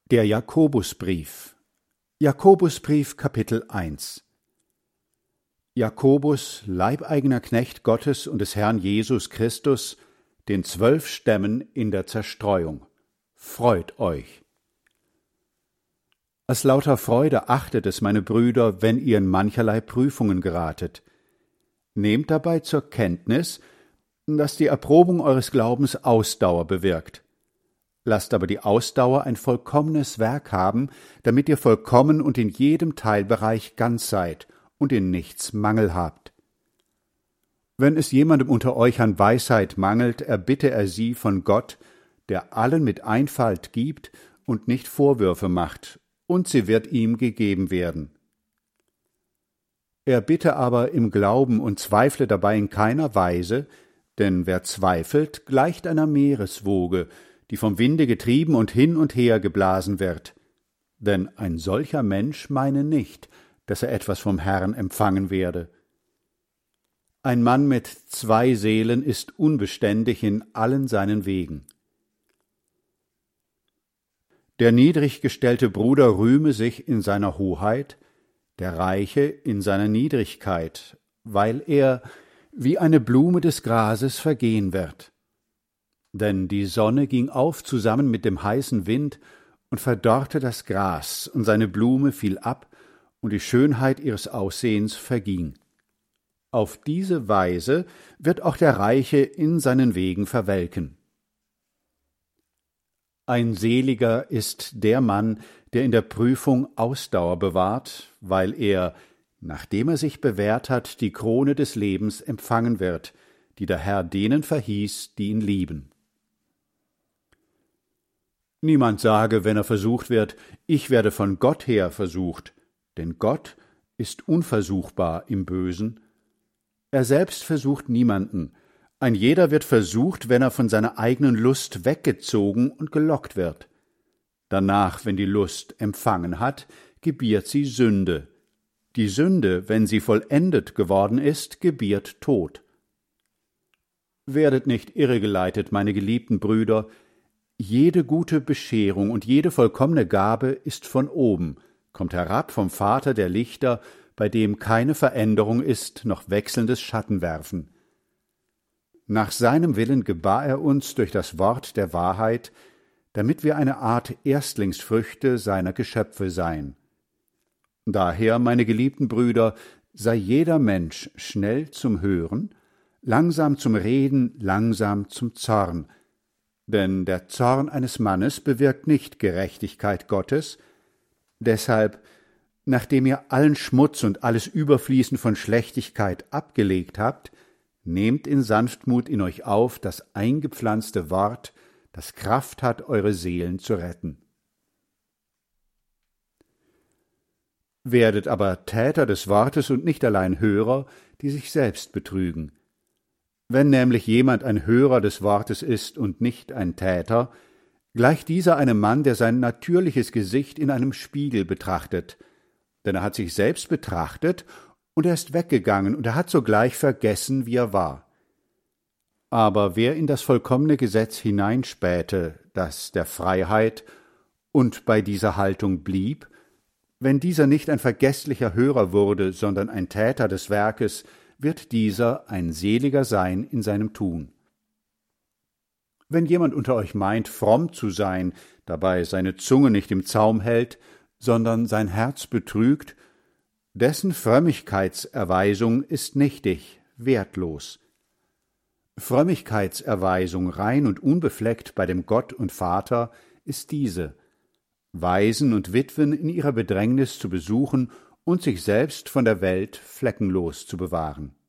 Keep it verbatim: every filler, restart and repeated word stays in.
Der Jakobusbrief. Jakobusbrief Kapitel eins. Jakobus, leibeigener Knecht Gottes und des Herrn Jesus Christus, den zwölf Stämmen in der Zerstreuung. Freut euch. Als lauter Freude achtet es, meine Brüder, wenn ihr in mancherlei Prüfungen geratet. Nehmt dabei zur Kenntnis, dass die Erprobung eures Glaubens Ausdauer bewirkt. Lasst aber die Ausdauer ein vollkommenes Werk haben, damit ihr vollkommen und in jedem Teilbereich ganz seid und in nichts Mangel habt. Wenn es jemandem unter euch an Weisheit mangelt, erbitte er sie von Gott, der allen mit Einfalt gibt und nicht Vorwürfe macht, und sie wird ihm gegeben werden. Er bitte aber im Glauben und zweifle dabei in keiner Weise, denn wer zweifelt, gleicht einer Meereswoge, die vom Winde getrieben und hin und her geblasen wird. Denn ein solcher Mensch meine nicht, dass er etwas vom Herrn empfangen werde. Ein Mann mit zwei Seelen ist unbeständig in allen seinen Wegen. Der niedrig gestellte Bruder rühme sich in seiner Hoheit, der Reiche in seiner Niedrigkeit, weil er wie eine Blume des Grases vergehen wird. Denn die Sonne ging auf zusammen mit dem heißen Wind und verdorrte das Gras, und seine Blume fiel ab, und die Schönheit ihres Aussehens verging. Auf diese Weise wird auch der Reiche in seinen Wegen verwelken. Ein Seliger ist der Mann, der in der Prüfung Ausdauer bewahrt, weil er, nachdem er sich bewährt hat, die Krone des Lebens empfangen wird, die der Herr denen verhieß, die ihn lieben. Niemand sage, wenn er versucht wird, ich werde von Gott her versucht, denn Gott ist unversuchbar im Bösen. Er selbst versucht niemanden. Ein jeder wird versucht, wenn er von seiner eigenen Lust weggezogen und gelockt wird. Danach, wenn die Lust empfangen hat, gebiert sie Sünde. Die Sünde, wenn sie vollendet geworden ist, gebiert Tod. Werdet nicht irregeleitet, meine geliebten Brüder, jede gute Bescherung und jede vollkommene Gabe ist von oben, kommt herab vom Vater der Lichter, bei dem keine Veränderung ist, noch wechselndes Schattenwerfen. Nach seinem Willen gebar er uns durch das Wort der Wahrheit, damit wir eine Art Erstlingsfrüchte seiner Geschöpfe seien. Daher, meine geliebten Brüder, sei jeder Mensch schnell zum Hören, langsam zum Reden, langsam zum Zorn, denn der Zorn eines Mannes bewirkt nicht Gerechtigkeit Gottes. Deshalb, nachdem ihr allen Schmutz und alles Überfließen von Schlechtigkeit abgelegt habt, nehmt in Sanftmut in euch auf das eingepflanzte Wort, das Kraft hat, eure Seelen zu retten. Werdet aber Täter des Wortes und nicht allein Hörer, die sich selbst betrügen. Wenn nämlich jemand ein Hörer des Wortes ist und nicht ein Täter, gleicht dieser einem Mann, der sein natürliches Gesicht in einem Spiegel betrachtet. Denn er hat sich selbst betrachtet, und er ist weggegangen, und er hat sogleich vergessen, wie er war. Aber wer in das vollkommene Gesetz hineinspähte, das der Freiheit, und bei dieser Haltung blieb, wenn dieser nicht ein vergesslicher Hörer wurde, sondern ein Täter des Werkes, wird dieser ein Seliger sein in seinem Tun. Wenn jemand unter euch meint, fromm zu sein, dabei seine Zunge nicht im Zaum hält, sondern sein Herz betrügt, dessen Frömmigkeitserweisung ist nichtig, wertlos. Frömmigkeitserweisung rein und unbefleckt bei dem Gott und Vater ist diese: Waisen und Witwen in ihrer Bedrängnis zu besuchen und sich selbst von der Welt fleckenlos zu bewahren.